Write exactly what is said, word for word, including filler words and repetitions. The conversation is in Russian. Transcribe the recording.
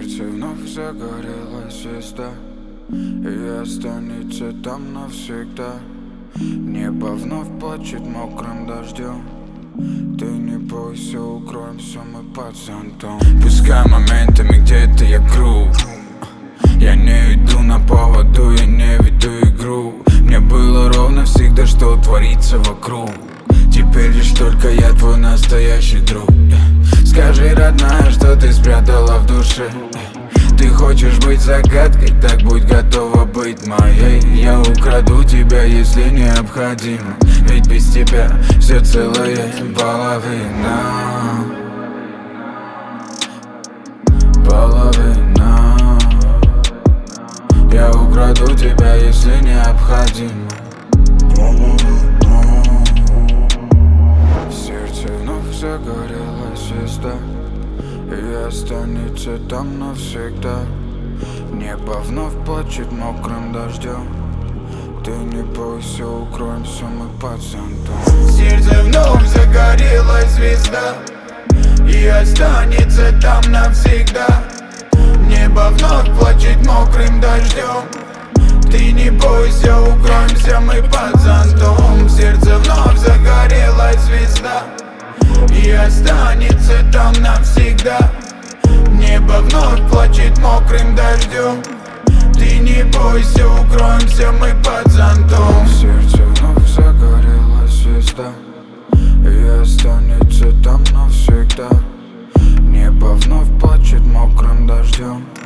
сердце вновь загорелась звезда, и останется там навсегда. Небо вновь плачет мокрым дождем. Ты не бойся, укроемся мы под зонтом. Пускай моментами где-то я крут, я не иду на поводу, я не веду игру. Мне было ровно всегда, что творится вокруг. Теперь лишь только я твой настоящий друг. Скажи, родная, что ты спрятала в душе. Ты хочешь быть загадкой, так будь готова быть моей. Я украду тебя, если необходимо, ведь без тебя все целая половина. Половина. Я украду тебя, если необходимо. В сердце вновь загорелась звезда, и останется там навсегда. Небо вновь плачет мокрым дождем. Ты не бойся, укроемся мы под зонтом. В сердце вновь загорелась звезда, и останется там навсегда. Небо вновь плачет мокрым дождем. Ты не бойся, укроемся мы под зонтом. В сердце вновь загорелась звезда, и останется там навсегда. Небо вновь плачет мокрым дождем. Ты не бойся, укроемся мы под зонтом. В сердце вновь загорелась звезда, и останется там навсегда. Небо вновь плачет мокрым дождем.